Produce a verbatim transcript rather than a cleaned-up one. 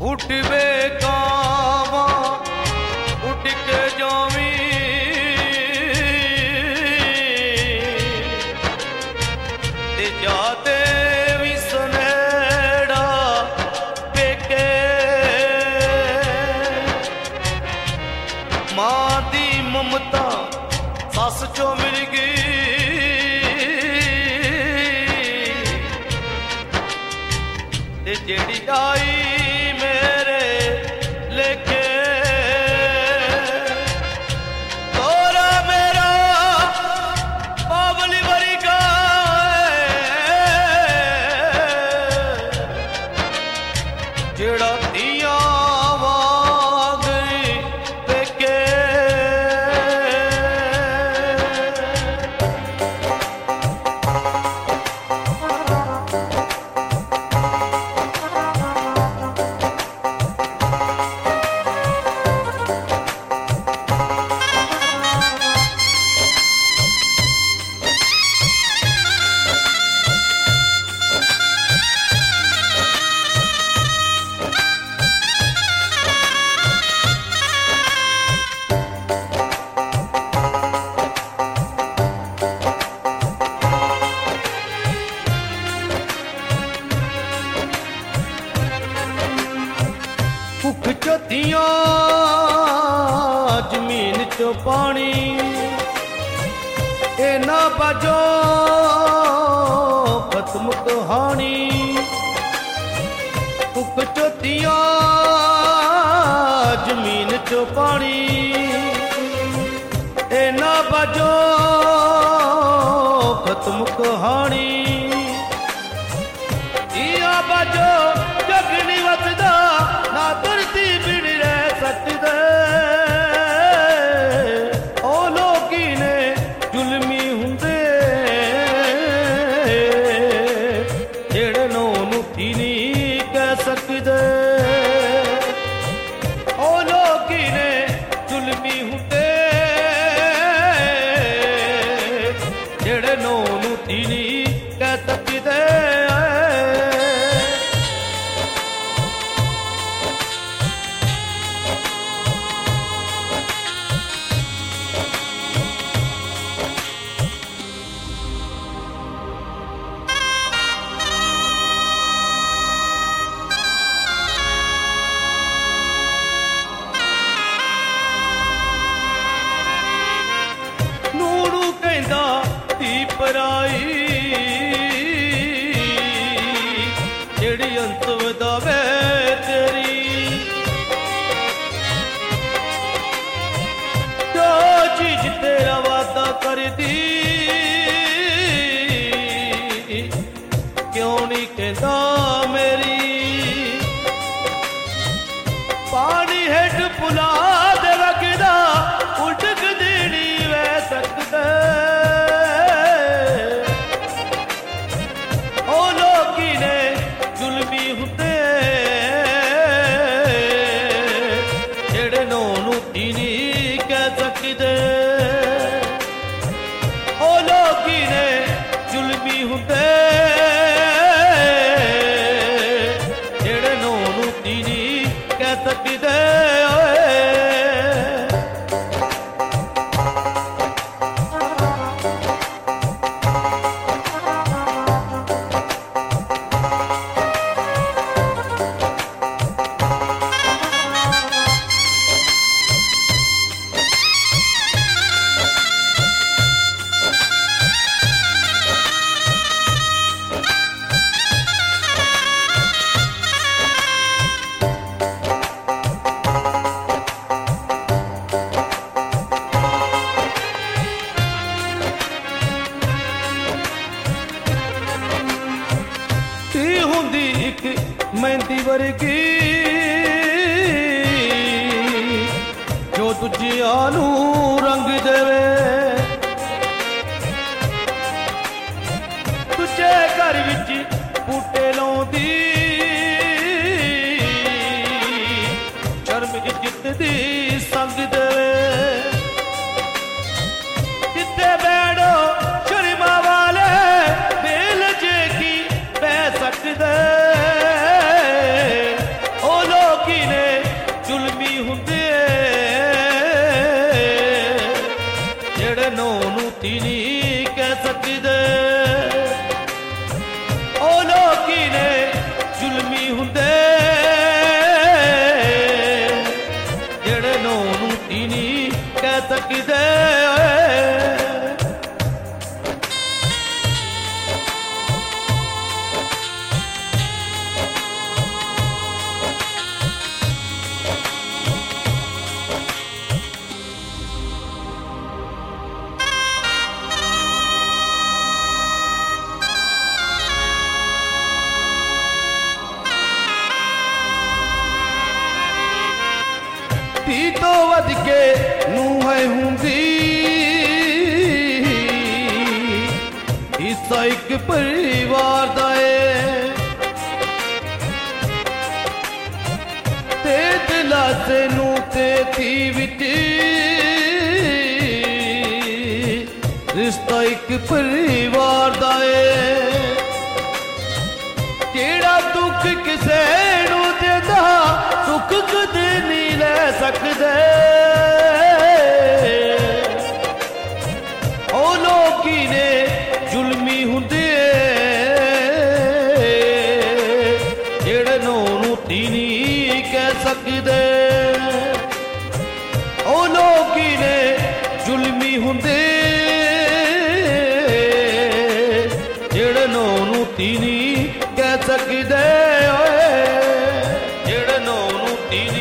उठ वे कावा उठ के जावी ते जाते भी सुनेड़ा पेके मां दी ममता सस चो मिल गई ते जेड़ी आई मेरे लेके तोरा मेरा बाबली भरी का जेड़ा दिया वागई पेके भुख चो दिया जमीन चो पानी ए ना बाजो खत्म कहानी भुख चो दिया जमीन चो पानी ए ना बाजो खत्म कहानी दिया बाजो जग नहीं वसदा ना धरती बिन रह सकदे ओ लोकी ने जुल्मी हुंदे जेड़े नूं थी नहीं कह सकदे ओ लोकी ने जुल्मी हुंदे जेड़े नूं थी नहीं कह सकदे पराई जेड़ी अंत वधावे तेरी जो चीज तेरा वादा कर दी क्यों नहीं कहता मेरी पानी हेठ पुला दे लगदा उठक देनी वह सकदा ओ लोकी ने जुल्मी हुंदे जेड़े नूं ती नहीं कह सकदे मेहंदी वर्गी जो दूजिया नू रंग देवे तुझे घर विच बूटे लाउंदी शर्म इज्जत दी संग देवे जिथे बैठो शर्मा वाले दिल जे की पै सकदे ओ लोग ਤੀ ਨਹੀਂ ਕਹਿ ਸਕਦੇ। ਉਹ ਲੋਕੀ ਨੇ ਜ਼ੁਲਮੀ ਹੁੰਦੇ ਜਿਹੜੇ ਨੂੰਹ ਨੂੰ ਤੀ ਨਹੀਂ ਕਹਿ ਸਕਦੇ। ਧੀ ਤੋਂ ਵੱਧ ਕੇ ਨੂੰਹ ਹੈ ਹੁੰਦੀ, ਹਿੱਸਾ ਇੱਕ ਪਰਿਵਾਰ ਦਾ ਏ। ਤੇ ਦਿਲਾਸੇ ਨੂੰ ਤੇ ਧੀ ਵਿੱਚ ਰਿਸ਼ਤਾ ਇੱਕ ਪਰਿਵਾਰ ਦਾ ਏ। ਜਿਹੜਾ ਦੁੱਖ ਕਿਸੇ ਨੂੰ ਦਿੰਦਾ ਸੁੱਖ ਕਦੇ ਨਹੀਂ ਲੈ ਸਕਦੇ। ਉਹ ਲੋਕੀ ਨੇ ਜ਼ੁਲਮੀ ਹੁੰਦੇ ਜਿਹੜੇ ਨੂੰਹ ਨੂੰ ਤੀ ਨਹੀਂ ਕਹਿ ਸਕਦੇ। ਉਹ ਲੋਕੀ ਨੇ ਜ਼ੁਲਮੀ ਹੁੰਦੇ ਜਿਹੜੇ ਨੂੰਹ ਨੂੰ ਤੀ ਨਹੀਂ ਕਹਿ ਸਕਦੇ। ਓਏ ਜਿਹੜੇ ਨੂੰਹ ਨੂੰ ਤੀ ਨਹੀਂ